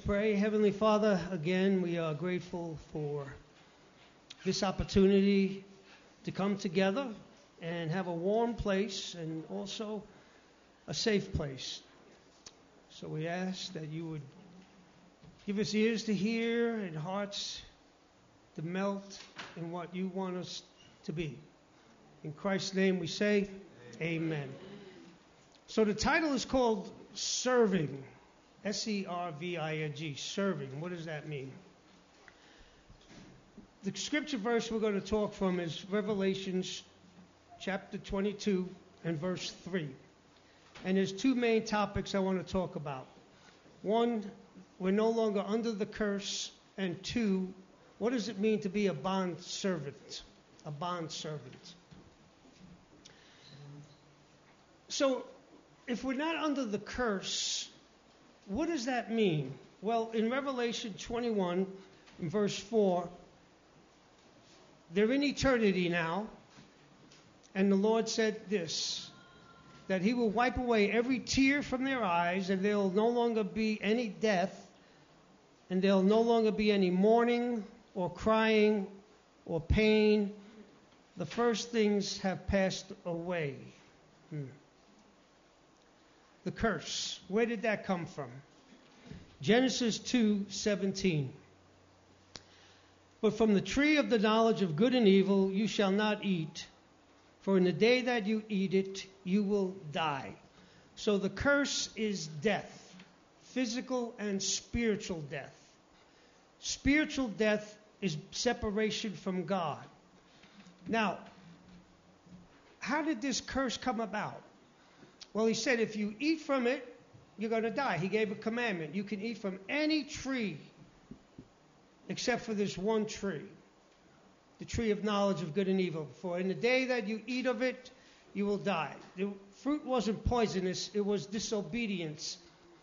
pray. Heavenly Father, again, we are grateful for this opportunity to come together and have a warm place and also a safe place. So we ask that you would give us ears to hear and hearts to melt in what you want us to be. In Christ's name we say, Amen. So the title is called Serving. S-E-R-V-I-N-G, serving. What does that mean? The scripture verse we're going to talk from is Revelations chapter 22 and verse 3. And there's two main topics I want to talk about. One, we're no longer under the curse. And two, what does it mean to be a bond servant? A bond servant. So, if we're not under the curse, what does that mean? Well, in Revelation 21, in verse 4, they're in eternity now, and the Lord said this, that he will wipe away every tear from their eyes, and there will no longer be any death, and there will no longer be any mourning or crying or pain. The first things have passed away. The curse. Where did that come from? Genesis 2:17. But from the tree of the knowledge of good and evil you shall not eat, for in the day that you eat it, you will die. So the curse is death, physical and spiritual death. Spiritual death is separation from God. Now, how did this curse come about? Well, he said, if you eat from it, you're going to die. He gave a commandment. You can eat from any tree except for this one tree, the tree of knowledge of good and evil. For in the day that you eat of it, you will die. The fruit wasn't poisonous. It was disobedience.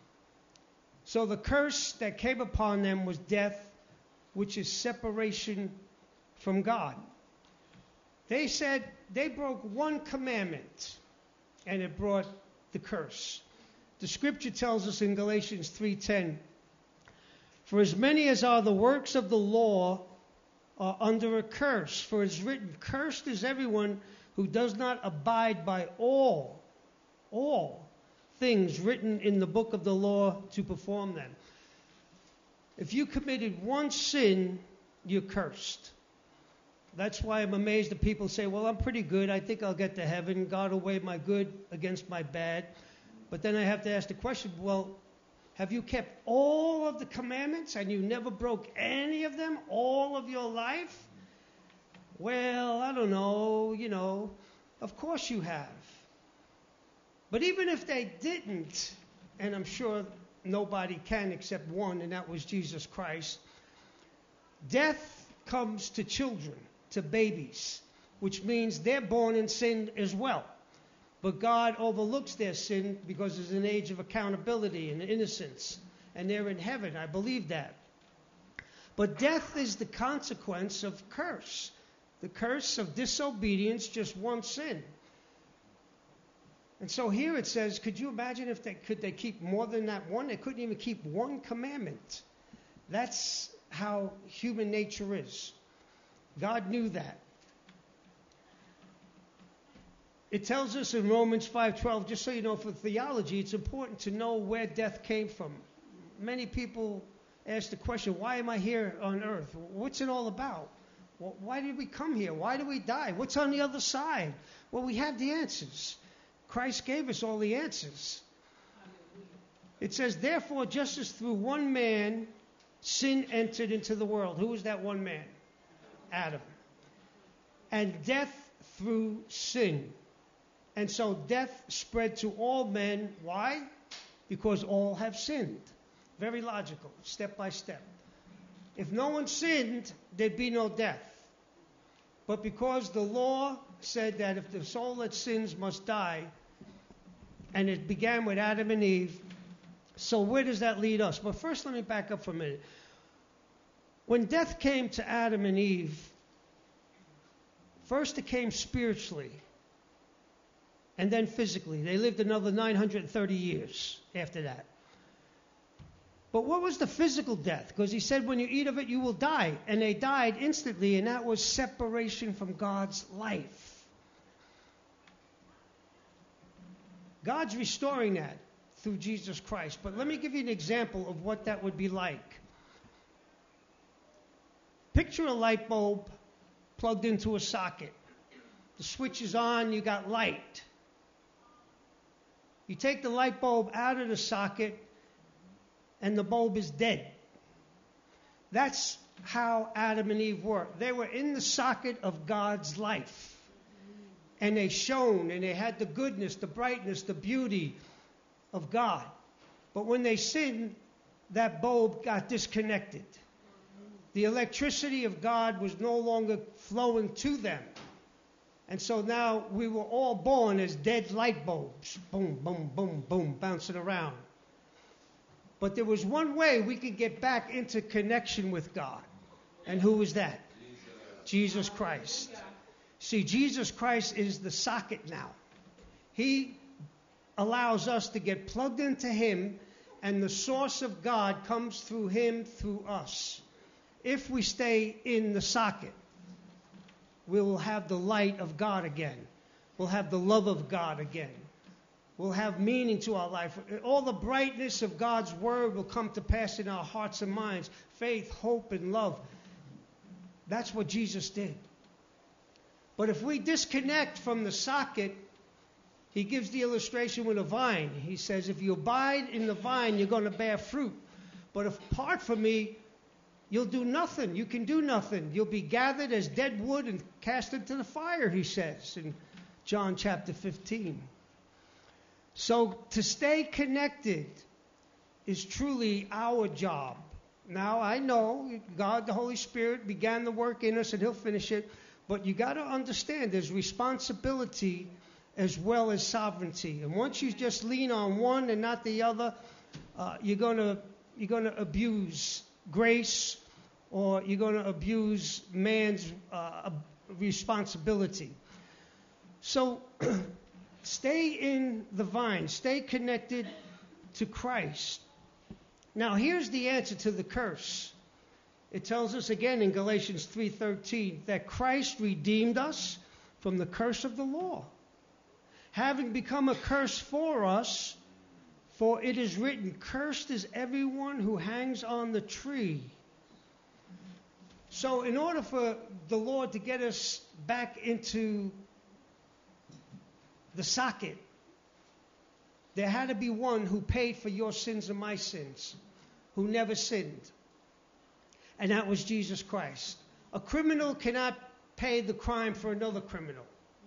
So the curse that came upon them was death, which is separation from God. They said they broke one commandment, and it brought the curse. The scripture tells us in Galatians 3:10, for as many as are the works of the law are under a curse. For it is written, cursed is everyone who does not abide by all things written in the book of the law to perform them. If you committed one sin, you're cursed. That's why I'm amazed that people say, well, I'm pretty good. I think I'll get to heaven. God will weigh my good against my bad. But then I have to ask the question, well, have you kept all of the commandments and you never broke any of them all of your life? Well, I don't know, of course you have. But even if they didn't, and I'm sure nobody can except one, and that was Jesus Christ, death comes to children, to babies, which means they're born in sin as well. But God overlooks their sin because there's an age of accountability and innocence, and they're in heaven. I believe that. But death is the consequence of curse, the curse of disobedience, just one sin. And so here it says, could you imagine if could they keep more than that one? They couldn't even keep one commandment. That's how human nature is. God knew that. It tells us in Romans 5:12, just so you know, for theology, it's important to know where death came from. Many people ask the question, why am I here on earth? What's it all about? Why did we come here? Why do we die? What's on the other side? Well, we have the answers. Christ gave us all the answers. It says, therefore, just as through one man sin entered into the world. Who was that one man? Adam. And death through sin. And so death spread to all men. Why? Because all have sinned. Very logical, step by step. If no one sinned, there'd be no death. But because the law said that if the soul that sins must die, and it began with Adam and Eve, so where does that lead us? But first let me back up for a minute. When death came to Adam and Eve, first it came spiritually. and then physically. They lived another 930 years after that. But what was the physical death? Because he said, when you eat of it, you will die. And they died instantly, and that was separation from God's life. God's restoring that through Jesus Christ. But let me give you an example of what that would be like. Picture a light bulb plugged into a socket. The switch is on, you got light. You take the light bulb out of the socket, and the bulb is dead. That's how Adam and Eve were. They were in the socket of God's life. And they shone, and they had the goodness, the brightness, the beauty of God. But when they sinned, that bulb got disconnected. The electricity of God was no longer flowing to them. And so now we were all born as dead light bulbs. Boom, boom, boom, boom, bouncing around. But there was one way we could get back into connection with God. And who was that? Jesus Christ. See, Jesus Christ is the socket now. He allows us to get plugged into him, and the source of God comes through him, through us. If we stay in the socket, we will have the light of God again. We'll have the love of God again. We'll have meaning to our life. All the brightness of God's word will come to pass in our hearts and minds. Faith, hope, and love. That's what Jesus did. But if we disconnect from the socket, he gives the illustration with a vine. He says, if you abide in the vine, you're going to bear fruit. But if apart from me, you'll do nothing. You can do nothing. You'll be gathered as dead wood and cast into the fire, he says in John chapter 15. So to stay connected is truly our job. Now, I know God, the Holy Spirit, began the work in us and he'll finish it. But you got to understand there's responsibility as well as sovereignty. And once you just lean on one and not the other, you're going to abuse grace, or you're going to abuse man's responsibility. So stay in the vine. Stay connected to Christ. Now, here's the answer to the curse. It tells us again in Galatians 3:13 that Christ redeemed us from the curse of the law, having become a curse for us, for it is written, cursed is everyone who hangs on the tree. So in order for the Lord to get us back into the socket, there had to be one who paid for your sins and my sins, who never sinned. And that was Jesus Christ. A criminal cannot pay the crime for another criminal.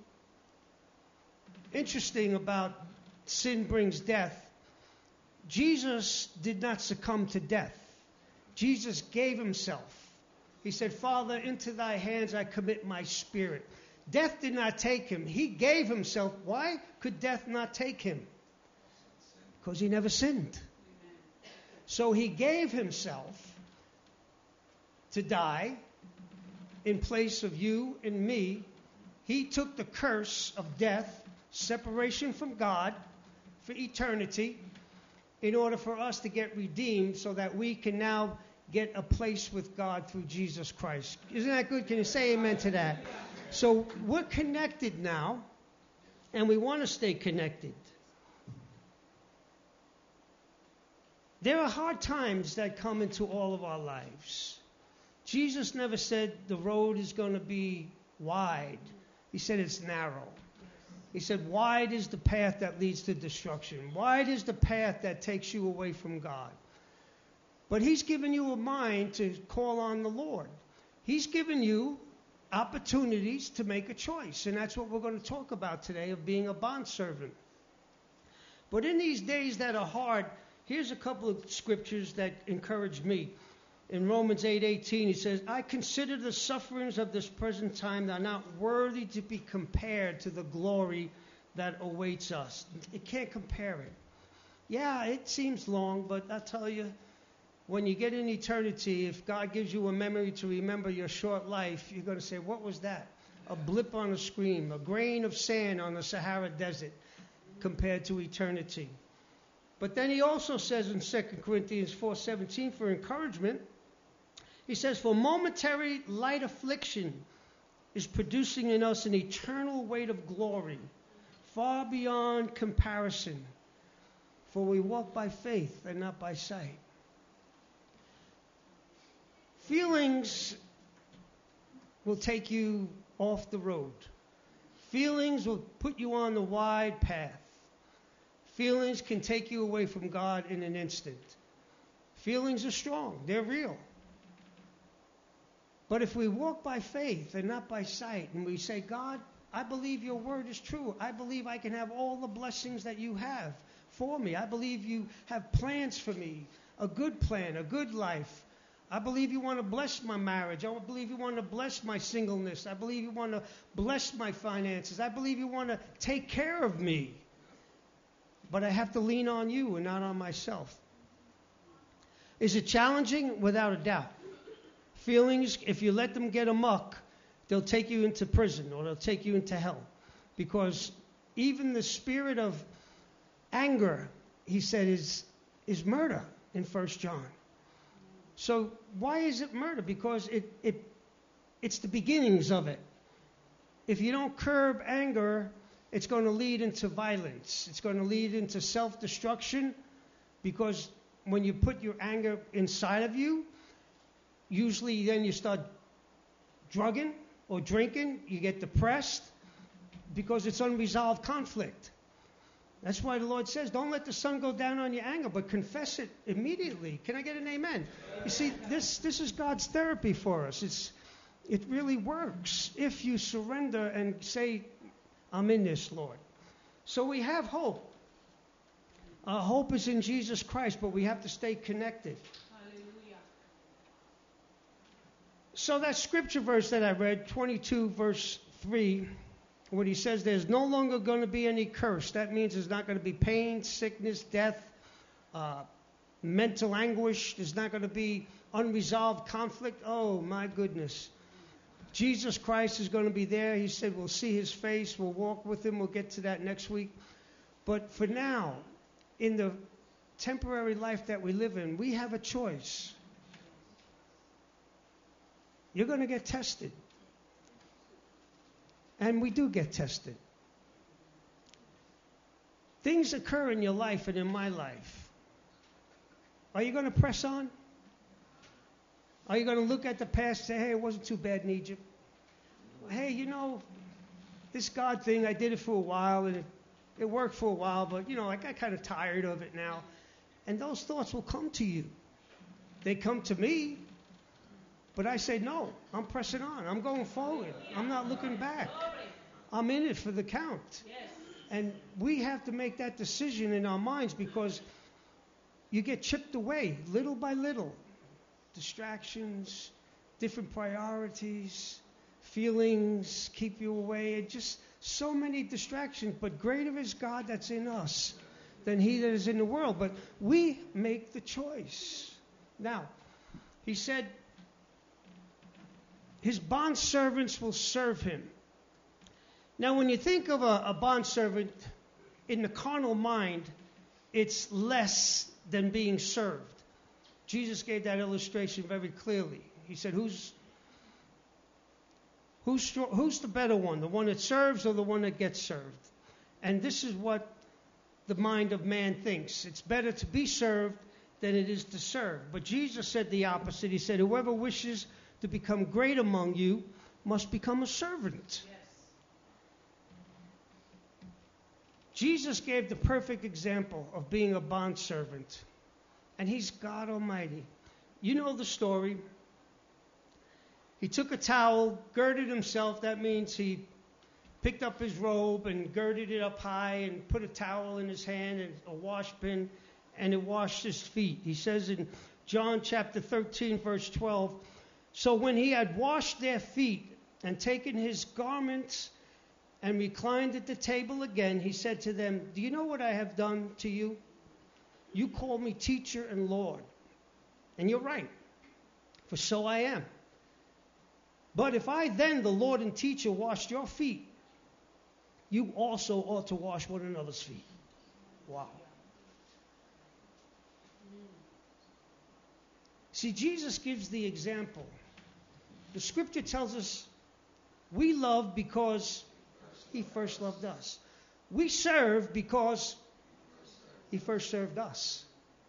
Interesting about sin brings death. Jesus did not succumb to death. Jesus gave himself. He said, Father, into thy hands I commit my spirit. Death did not take him. He gave himself. Why could death not take him? Because he never sinned. So he gave himself to die in place of you and me. He took the curse of death, separation from God for eternity, in order for us to get redeemed so that we can now get a place with God through Jesus Christ. Isn't that good? Can you say amen to that? So we're connected now, and we want to stay connected. There are hard times that come into all of our lives. Jesus never said the road is going to be wide. He said it's narrow. He said wide is the path that leads to destruction. Wide is the path that takes you away from God. But he's given you a mind to call on the Lord. He's given you opportunities to make a choice. And that's what we're going to talk about today, of being a bondservant. But in these days that are hard, here's a couple of scriptures that encourage me. In Romans 8:18, he says, I consider the sufferings of this present time that are not worthy to be compared to the glory that awaits us. It can't compare it. Yeah, it seems long, but I tell you, when you get in eternity, if God gives you a memory to remember your short life, you're going to say, what was that? A blip on a screen, a grain of sand on the Sahara Desert compared to eternity. But then he also says in 2 Corinthians 4:17 for encouragement, he says, for momentary light affliction is producing in us an eternal weight of glory, far beyond comparison. For we walk by faith and not by sight. Feelings will take you off the road. Feelings will put you on the wide path. Feelings can take you away from God in an instant. Feelings are strong. They're real. But if we walk by faith and not by sight, and we say, God, I believe your word is true. I believe I can have all the blessings that you have for me. I believe you have plans for me, a good plan, a good life. I believe you want to bless my marriage. I believe you want to bless my singleness. I believe you want to bless my finances. I believe you want to take care of me. But I have to lean on you and not on myself. Is it challenging? Without a doubt. Feelings, if you let them get amok, they'll take you into prison or they'll take you into hell. Because even the spirit of anger, he said, is murder in 1 John. So why is it murder? Because it's the beginnings of it. If you don't curb anger, it's going to lead into violence. It's going to lead into self-destruction, because when you put your anger inside of you, usually then you start drugging or drinking. You get depressed because it's unresolved conflict. That's why the Lord says, don't let the sun go down on your anger, but confess it immediately. Can I get an amen? You see, this is God's therapy for us. It really works if you surrender and say, I'm in this, Lord. So we have hope. Our hope is in Jesus Christ, but we have to stay connected. Hallelujah. So that scripture verse that I read, 22 verse 3, when he says there's no longer going to be any curse, that means there's not going to be pain, sickness, death, mental anguish. There's not going to be unresolved conflict. Oh, my goodness. Jesus Christ is going to be there. He said we'll see his face. We'll walk with him. We'll get to that next week. But for now, in the temporary life that we live in, we have a choice. You're going to get tested. And we do get tested. Things occur in your life and in my life. Are you going to press on? Are you going to look at the past and say, hey, it wasn't too bad in Egypt? Hey, you know, this God thing, I did it for a while, and it worked for a while, but, you know, I got kind of tired of it now. And those thoughts will come to you. They come to me, but I say, no, I'm pressing on. I'm going forward. I'm not looking back. I'm in it for the count. And we have to make that decision in our minds, because you get chipped away little by little. Distractions, different priorities, feelings keep you away. And just so many distractions. But greater is God that's in us than he that is in the world. But we make the choice. Now, he said, his bondservants will serve him. Now, when you think of a bondservant, in the carnal mind, it's less than being served. Jesus gave that illustration very clearly. He said, who's the better one, the one that serves or the one that gets served? And this is what the mind of man thinks. It's better to be served than it is to serve. But Jesus said the opposite. He said, whoever wishes to become great among you must become a servant. Yes. Jesus gave the perfect example of being a bondservant. And he's God Almighty. You know the story. He took a towel, girded himself. That means he picked up his robe and girded it up high and put a towel in his hand and a wash bin, and it washed his feet. He says in John chapter 13, verse 12, so when he had washed their feet and taken his garments and reclined at the table again, he said to them, do you know what I have done to you? You call me teacher and Lord. And you're right, for so I am. But if I then, the Lord and teacher, washed your feet, you also ought to wash one another's feet. Wow. See, Jesus gives the example. The scripture tells us we love because he first loved us. We serve because he first served us.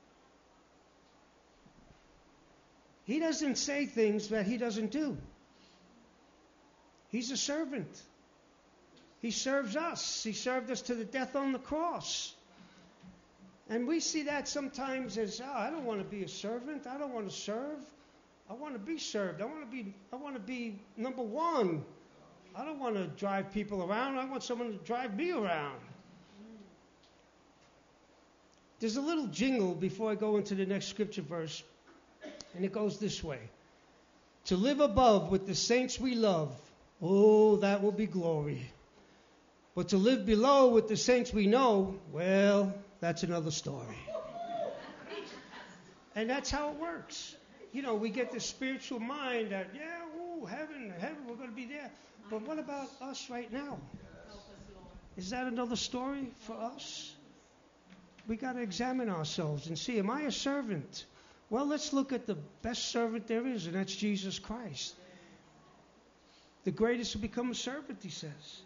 He doesn't say things that he doesn't do. He's a servant. He serves us. He served us to the death on the cross. And we see that sometimes as, I don't want to be a servant. I don't want to serve. I want to be served. I want to be number one. I don't want to drive people around. I want someone to drive me around. There's a little jingle before I go into the next scripture verse, and it goes this way. To live above with the saints we love, oh, that will be glory. But to live below with the saints we know, well, that's another story. And that's how it works. You know, we get this spiritual mind that, heaven, we're going to be there. But what about us right now? Is that another story for us? We got to examine ourselves and see, am I a servant? Well, let's look at the best servant there is, and that's Jesus Christ. The greatest will become a servant, he says.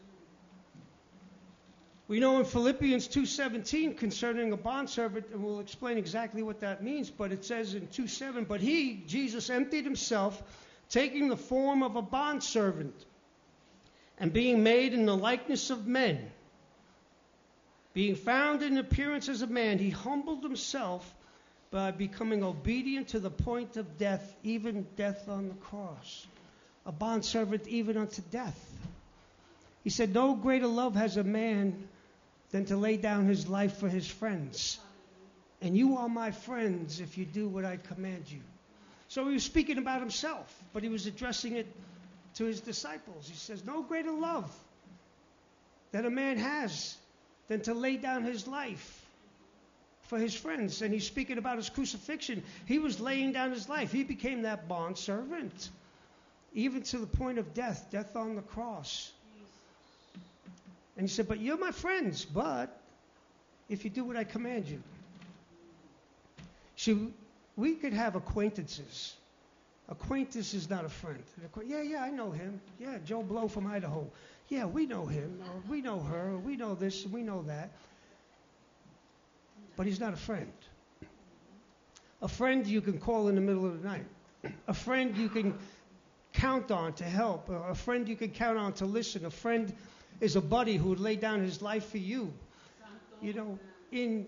We know in Philippians 2:17 concerning a bondservant, and we'll explain exactly what that means, but it says in 2:7, but he, Jesus, emptied himself, taking the form of a bondservant, and being made in the likeness of men. Being found in appearance as a man, he humbled himself by becoming obedient to the point of death, even death on the cross. A bondservant even unto death. He said, no greater love has a man than to lay down his life for his friends. And you are my friends if you do what I command you. So he was speaking about himself, but he was addressing it to his disciples. He says, no greater love that a man has than to lay down his life for his friends. And he's speaking about his crucifixion. He was laying down his life. He became that bond servant, even to the point of death on the cross. And he said, but you're my friends, but if you do what I command you. See, we could have acquaintances. Acquaintance is not a friend. Yeah, I know him. Yeah, Joe Blow from Idaho. Yeah, we know him, or we know her, or we know this, and we know that. But he's not a friend. A friend you can call in the middle of the night. A friend you can count on to help. A friend you can count on to listen. A friend is a buddy who would lay down his life for you. You know, in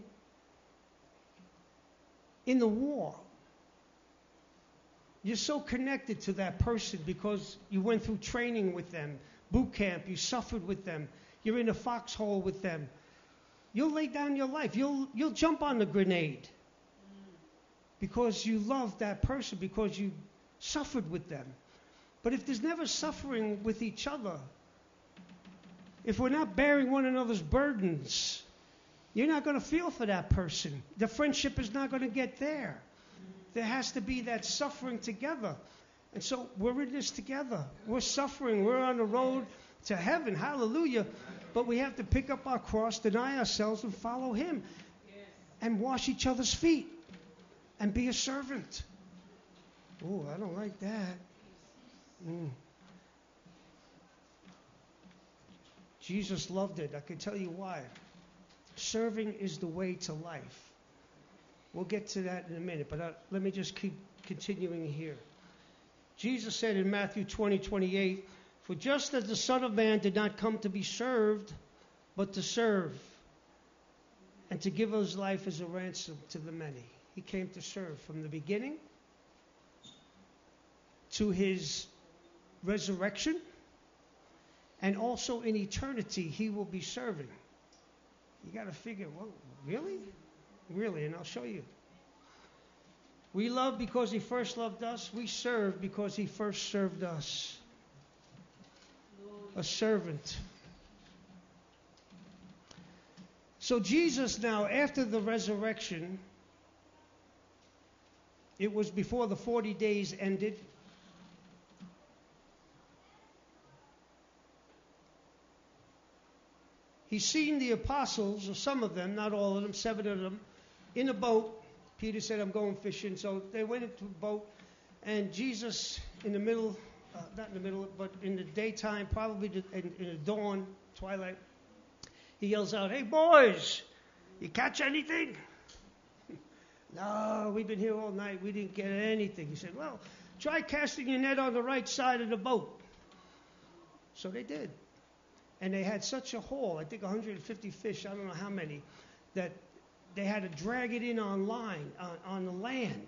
the war, you're so connected to that person because you went through training with them, boot camp, you suffered with them, you're in a foxhole with them. You'll lay down your life. You'll jump on the grenade because you love that person, because you suffered with them. But if there's never suffering with each other, if we're not bearing one another's burdens, you're not going to feel for that person. The friendship is not going to get there. There has to be that suffering together. And so we're in this together. We're suffering. We're on the road to heaven. Hallelujah. But we have to pick up our cross, deny ourselves, and follow him. And wash each other's feet. And be a servant. Oh, I don't like that. Jesus loved it. I can tell you why. Serving is the way to life. We'll get to that in a minute, but let me just keep continuing here. Jesus said in Matthew 20:28, for just as the Son of Man did not come to be served, but to serve, and to give his life as a ransom to the many. He came to serve from the beginning to his resurrection, and also in eternity he will be serving. You got to figure, well, really? Really, and I'll show you. We love because he first loved us. We serve because he first served us. A servant. So Jesus now, after the resurrection, it was before the 40 days ended. He's seen the apostles, or some of them, not all of them, 7 of them, in a boat, Peter said, I'm going fishing. So they went into a boat, and Jesus, in the middle, not in the middle, but in the daytime, probably in the dawn, twilight, he yells out, hey, boys, you catch anything? No, we've been here all night. We didn't get anything. He said, well, try casting your net on the right side of the boat. So they did. And they had such a haul, I think 150 fish, I don't know how many, that they had to drag it in on the land.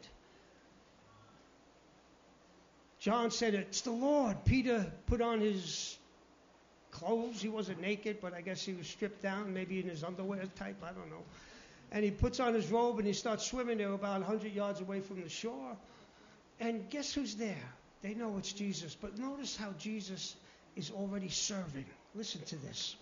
John said, it's the Lord. Peter put on his clothes. He wasn't naked, but I guess he was stripped down, maybe in his underwear type, I don't know. And he puts on his robe and he starts swimming. They were about 100 yards away from the shore. And guess who's there? They know it's Jesus. But notice how Jesus is already serving. Listen to this.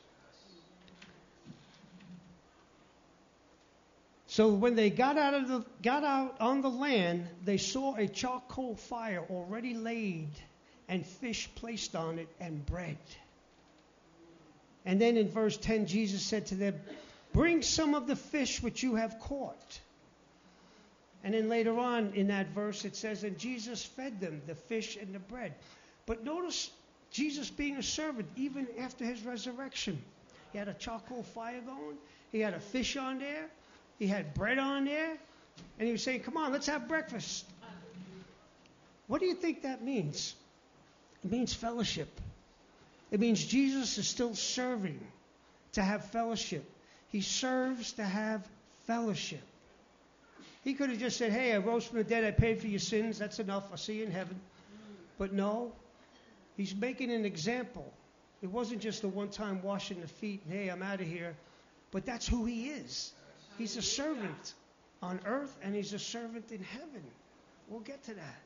So when they got out on the land, they saw a charcoal fire already laid, and fish placed on it, and bread. And then in verse 10, Jesus said to them, bring some of the fish which you have caught. And then later on in that verse it says, and Jesus fed them the fish and the bread. But notice Jesus being a servant even after his resurrection. He had a charcoal fire going. He had a fish on there. He had bread on there. And he was saying, come on, let's have breakfast. What do you think that means? It means fellowship. It means Jesus is still serving to have fellowship. He serves to have fellowship. He could have just said, hey, I rose from the dead. I paid for your sins. That's enough. I'll see you in heaven. But no, he's making an example. It wasn't just a one-time washing the feet, and hey, I'm out of here. But that's who he is. He's a servant on earth, and he's a servant in heaven. We'll get to that.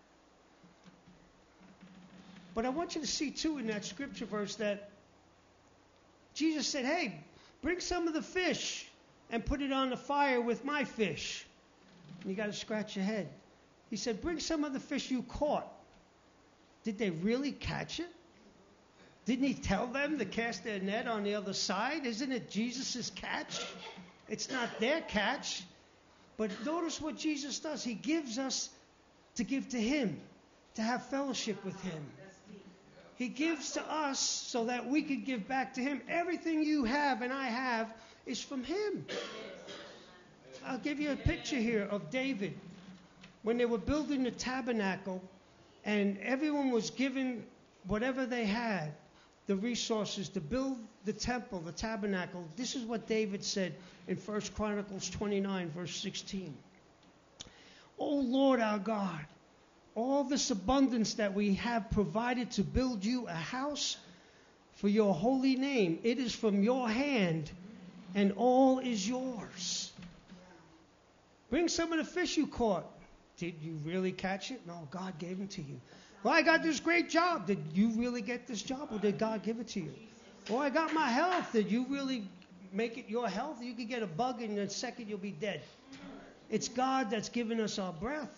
But I want you to see, too, in that scripture verse that Jesus said, hey, bring some of the fish and put it on the fire with my fish. And you got to scratch your head. He said, bring some of the fish you caught. Did they really catch it? Didn't he tell them to cast their net on the other side? Isn't it Jesus' catch? It's not their catch. But notice what Jesus does. He gives us to give to him, to have fellowship with him. He gives to us so that we can give back to him. Everything you have and I have is from him. I'll give you a picture here of David. When they were building the tabernacle and everyone was given whatever they had, the resources to build the temple, the tabernacle, this is what David said in 1 Chronicles 29, verse 16. O Lord our God, all this abundance that we have provided to build you a house for your holy name, it is from your hand, and all is yours. Bring some of the fish you caught. Did you really catch it? No, God gave them to you. Well, I got this great job. Did you really get this job, or did God give it to you? Oh, I got my health. Did you really make it your health? You could get a bug and in a second you'll be dead. It's God that's given us our breath.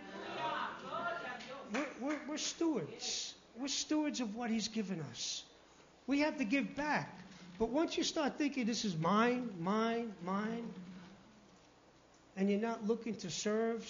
We're stewards. We're stewards of what he's given us. We have to give back. But once you start thinking this is mine, and you're not looking to serve,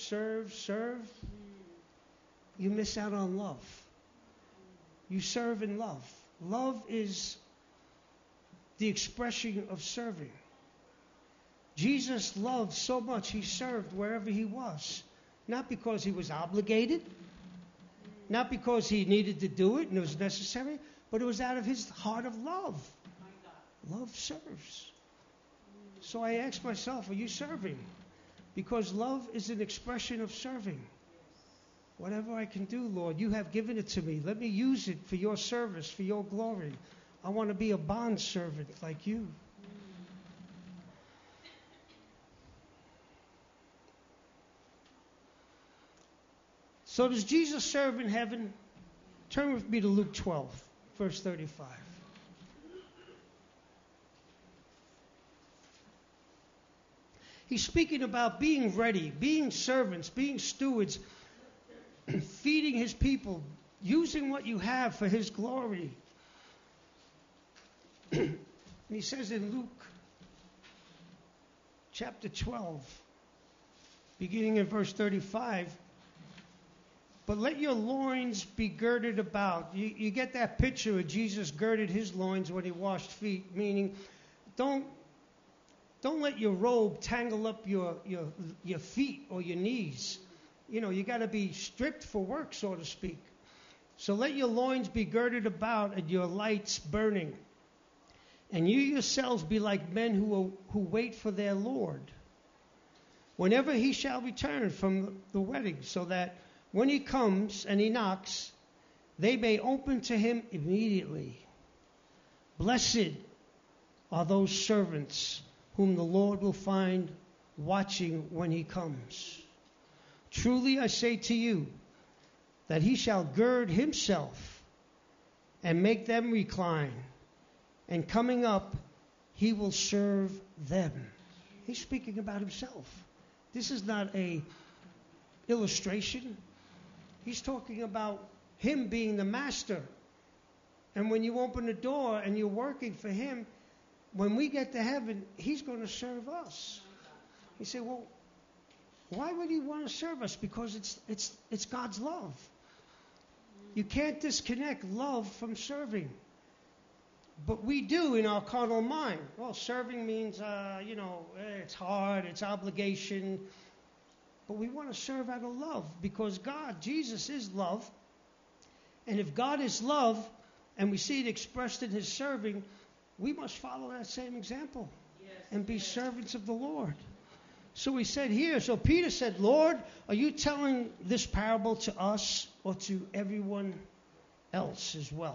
you miss out on love. You serve in love. Love is the expression of serving. Jesus loved so much, he served wherever he was. Not because he was obligated, not because he needed to do it and it was necessary, but it was out of his heart of love. Love serves. So I ask myself, are you serving? Because love is an expression of serving. Whatever I can do, Lord, you have given it to me. Let me use it for your service, for your glory. I want to be a bond servant like you. So does Jesus serve in heaven? Turn with me to Luke 12, verse 35. He's speaking about being ready, being servants, being stewards, feeding his people, using what you have for his glory. And he says in Luke chapter 12 beginning in verse 35. But let your loins be girded about. You get that picture of Jesus girded his loins when he washed feet, meaning don't let your robe tangle up your feet or your knees. You got to be stripped for work, so to speak. So let your loins be girded about and your lights burning. And you yourselves be like men who wait for their Lord, whenever he shall return from the wedding, so that when he comes and he knocks, they may open to him immediately. Blessed are those servants whom the Lord will find watching when he comes. Truly I say to you, that he shall gird himself and make them recline, and coming up, he will serve them. He's speaking about himself. This is not a illustration. He's talking about him being the master. And when you open the door and you're working for him, when we get to heaven, he's going to serve us. You say, well, why would he want to serve us? Because it's God's love. You can't disconnect love from serving. But we do in our carnal mind. Well, serving means, it's hard, it's obligation. But we want to serve out of love because Jesus is love. And if God is love, and we see it expressed in his serving, we must follow that same example and be servants of the Lord. So he said here, so Peter said, Lord, are you telling this parable to us or to everyone else as well?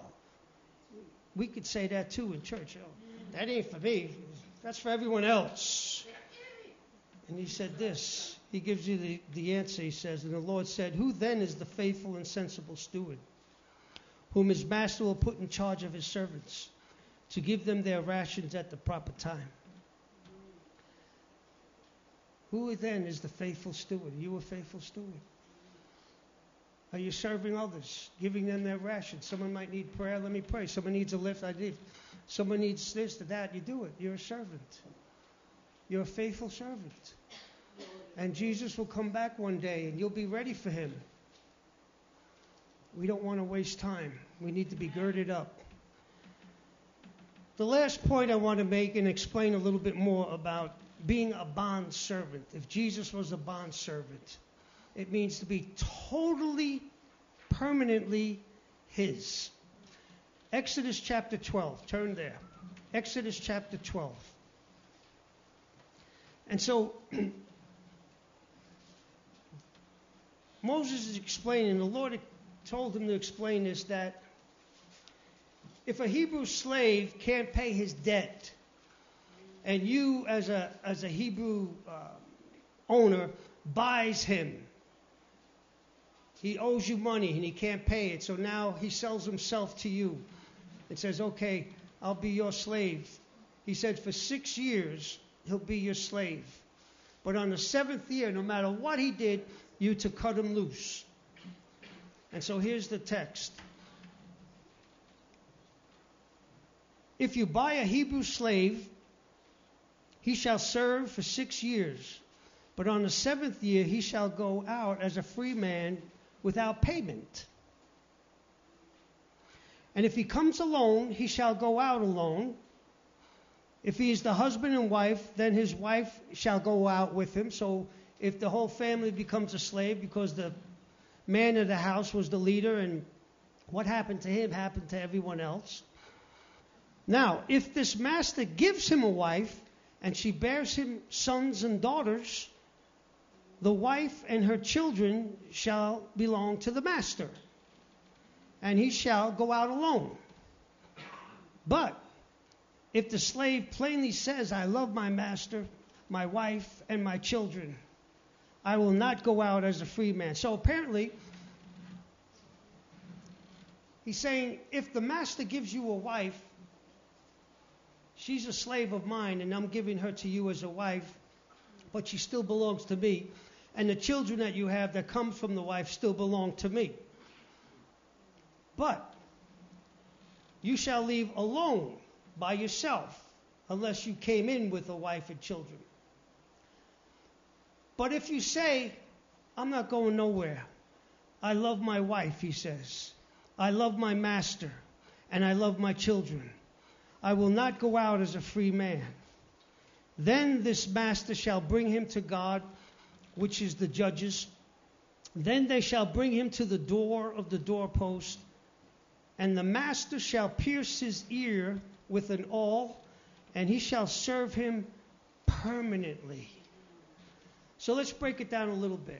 We could say that too in church. That ain't for me. That's for everyone else. And he said this. He gives you the answer, he says. And the Lord said, who then is the faithful and sensible steward, whom his master will put in charge of his servants, to give them their rations at the proper time? Who then is the faithful steward? Are you a faithful steward? Are you serving others, giving them their rations? Someone might need prayer, let me pray. Someone needs a lift, I lift. Someone needs this, that, you do it. You're a servant. You're a faithful servant. And Jesus will come back one day and you'll be ready for him. We don't want to waste time. We need to be girded up. The last point I want to make and explain a little bit more about being a bond servant. If Jesus was a bond servant, it means to be totally, permanently his. Exodus chapter 12. Turn there. Exodus chapter 12. And so Moses is explaining, the Lord told him to explain this, that if a Hebrew slave can't pay his debt, and you as a Hebrew owner buys him, he owes you money and he can't pay it, so now he sells himself to you and says, okay, I'll be your slave. He said for 6 years he'll be your slave. But on the 7th year, no matter what he did, you to cut him loose. And so here's the text. If you buy a Hebrew slave, he shall serve for 6 years. But on the 7th year, he shall go out as a free man without payment. And if he comes alone, he shall go out alone. If he is the husband and wife, then his wife shall go out with him. So if the whole family becomes a slave because the man of the house was the leader and what happened to him happened to everyone else. Now, if this master gives him a wife and she bears him sons and daughters, the wife and her children shall belong to the master, and he shall go out alone. But if the slave plainly says, I love my master, my wife, and my children, I will not go out as a free man. So apparently, he's saying, if the master gives you a wife, she's a slave of mine, and I'm giving her to you as a wife, but she still belongs to me. And the children that you have that come from the wife still belong to me. But you shall leave alone by yourself, unless you came in with a wife and children. But if you say, I'm not going nowhere. I love my wife, he says. I love my master, and I love my children. I will not go out as a free man. Then this master shall bring him to God, which is the judges. Then they shall bring him to the door of the doorpost, and the master shall pierce his ear with an awl, and he shall serve him permanently. So let's break it down a little bit.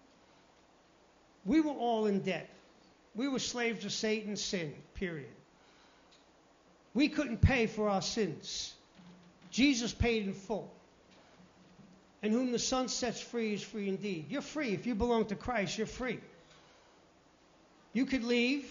We were all in debt. We were slaves of Satan's sin, period. We couldn't pay for our sins. Jesus paid in full. And whom the Son sets free is free indeed. You're free. If you belong to Christ, you're free. You could leave,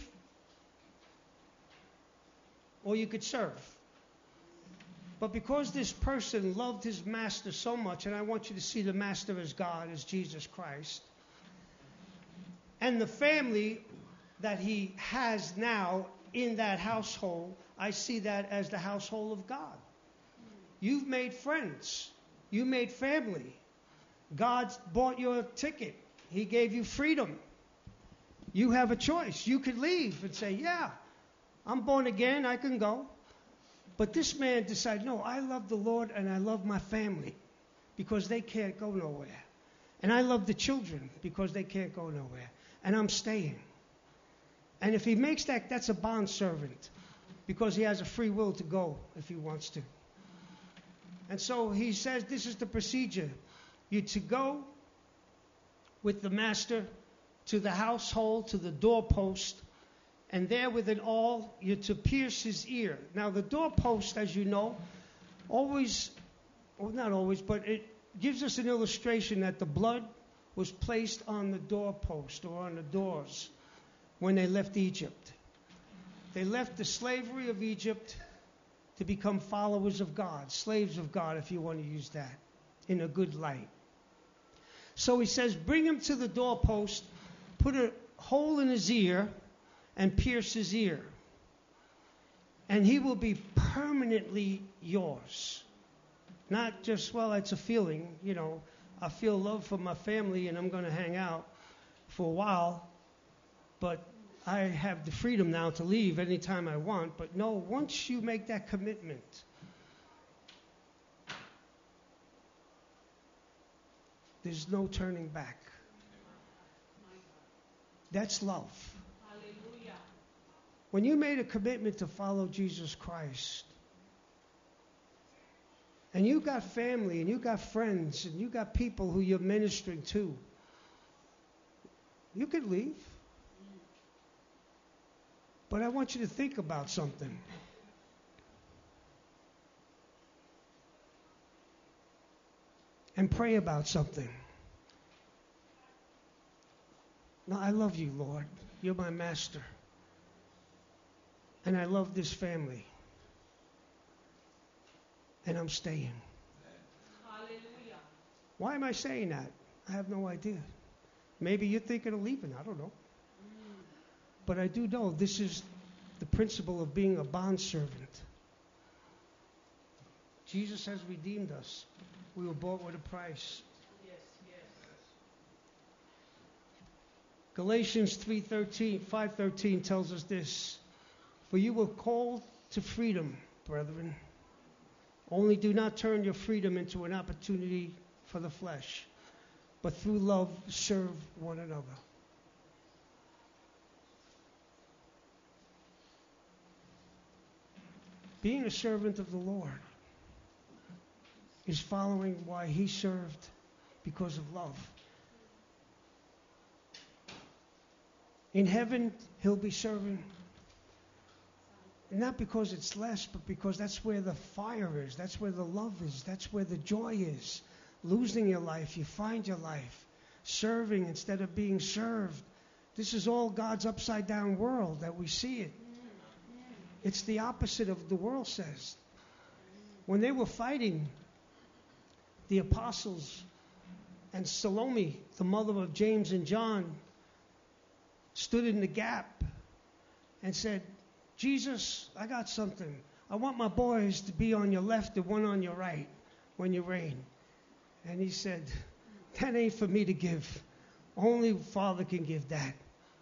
or you could serve. But because this person loved his master so much, and I want you to see the master as God, as Jesus Christ, and the family that he has now in that household, I see that as the household of God. You've made friends. You made family. God bought your ticket. He gave you freedom. You have a choice. You could leave and say, yeah, I'm born again. I can go. But this man decided, no, I love the Lord and I love my family because they can't go nowhere. And I love the children because they can't go nowhere. And I'm staying. And if he makes that, that's a bondservant because he has a free will to go if he wants to. And so he says this is the procedure. You're to go with the master to the household, to the doorpost, and there with an awl, you're to pierce his ear. Now the doorpost, as you know, always, well not always, but it gives us an illustration that the blood was placed on the doorpost or on the doors when they left Egypt. They left the slavery of Egypt to become followers of God, slaves of God, if you want to use that, in a good light. So he says, bring him to the doorpost, put a hole in his ear, and pierce his ear. And he will be permanently yours. Not just, well, it's a feeling, you know, I feel love for my family and I'm going to hang out for a while, but I have the freedom now to leave anytime I want. But no, once you make that commitment, there's no turning back. That's love. Hallelujah. When you made a commitment to follow Jesus Christ, and you got family, and you got friends, and you got people who you're ministering to, you could leave. But I want you to think about something. And pray about something. Now, I love you, Lord. You're my master. And I love this family. And I'm staying. Hallelujah. Why am I saying that? I have no idea. Maybe you're thinking of leaving. I don't know. But I do know this is the principle of being a bondservant. Jesus has redeemed us. We were bought with a price. Yes, yes. Galatians 5:13 tells us this. For you were called to freedom, brethren. Only do not turn your freedom into an opportunity for the flesh, but through love serve one another. Being a servant of the Lord is following why he served because of love. In heaven, he'll be serving, not because it's less, but because that's where the fire is, that's where the love is, that's where the joy is. Losing your life, you find your life. Serving instead of being served. This is all God's upside down world that we see it. It's the opposite of the world says. When they were fighting, the apostles and Salome, the mother of James and John, stood in the gap and said, Jesus, I got something. I want my boys to be on your left and one on your right when you reign. And he said, That ain't for me to give. Only Father can give that.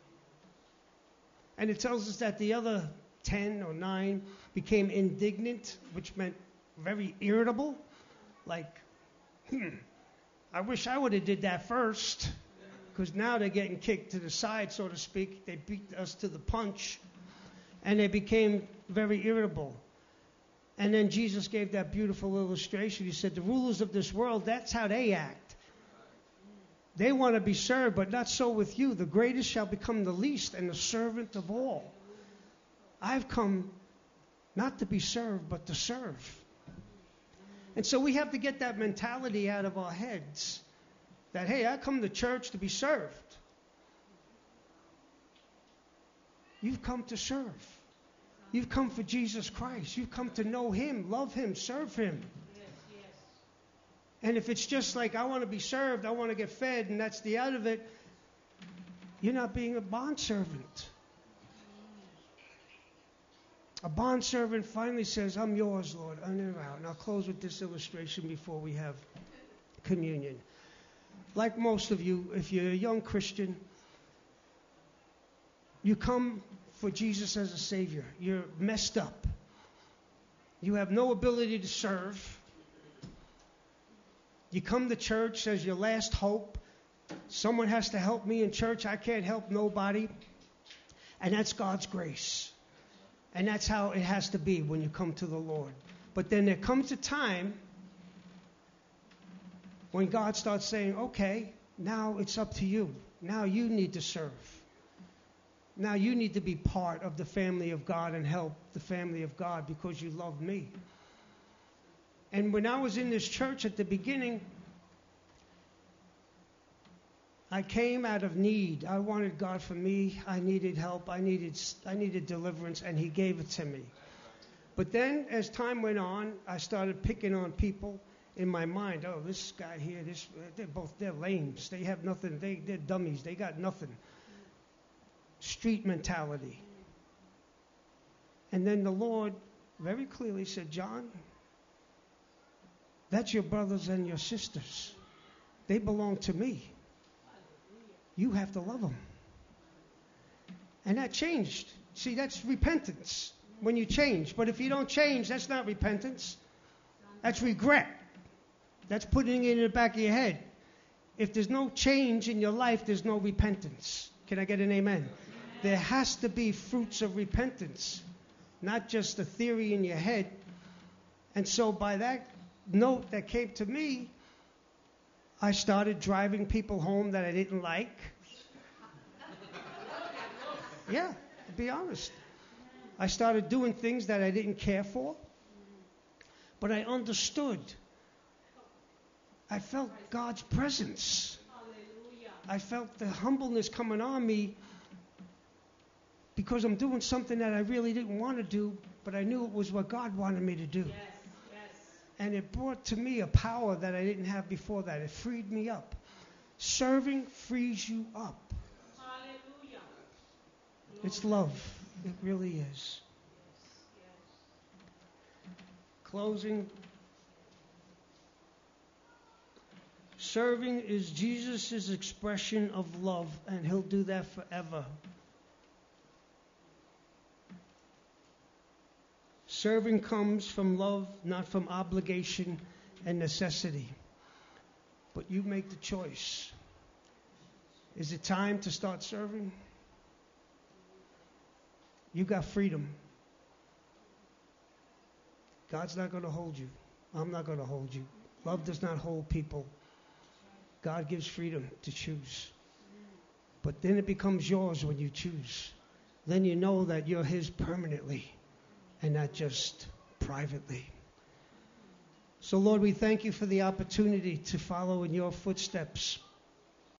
And it tells us that the other 10 or 9 became indignant, which meant very irritable. Like, I wish I would have did that first, because now they're getting kicked to the side, so to speak. They beat us to the punch, and they became very irritable. And then Jesus gave that beautiful illustration. He said, the rulers of this world, that's how they act. They want to be served, but not so with you. The greatest shall become the least, and the servant of all. I've come not to be served, but to serve. And so we have to get that mentality out of our heads that, hey, I come to church to be served. You've come to serve. You've come for Jesus Christ. You've come to know Him, love Him, serve Him. Yes, yes. And if it's just like, I want to be served, I want to get fed, and that's the out of it, you're not being a bondservant. A bondservant finally says, I'm yours, Lord. And I'll close with this illustration before we have communion. Like most of you, if you're a young Christian, you come for Jesus as a Savior. You're messed up. You have no ability to serve. You come to church as your last hope. Someone has to help me in church. I can't help nobody. And that's God's grace. And that's how it has to be when you come to the Lord. But then there comes a time when God starts saying, okay, now it's up to you. Now you need to serve. Now you need to be part of the family of God and help the family of God because you love me. And when I was in this church at the beginning, I came out of need. I wanted God for me. I needed help. I needed deliverance, and He gave it to me. But then, as time went on, I started picking on people in my mind. Oh, this guy here, they're lames. They have nothing. They're dummies. They got nothing. Street mentality. And then the Lord very clearly said, John, that's your brothers and your sisters. They belong to me. You have to love them. And that changed. See, that's repentance when you change. But if you don't change, that's not repentance. That's regret. That's putting it in the back of your head. If there's no change in your life, there's no repentance. Can I get an amen? There has to be fruits of repentance, not just a theory in your head. And so by that note that came to me, I started driving people home that I didn't like. Yeah, to be honest. I started doing things that I didn't care for. But I understood. I felt God's presence. I felt the humbleness coming on me because I'm doing something that I really didn't want to do, but I knew it was what God wanted me to do. Yes. And it brought to me a power that I didn't have before that. It freed me up. Serving frees you up. Hallelujah. It's love. It really is. Closing. Serving is Jesus' expression of love, and He'll do that forever. Serving comes from love, not from obligation and necessity. But you make the choice. Is it time to start serving? You got freedom. God's not going to hold you. I'm not going to hold you. Love does not hold people. God gives freedom to choose. But then it becomes yours when you choose. Then you know that you're His permanently and not just privately. So, Lord, we thank You for the opportunity to follow in Your footsteps.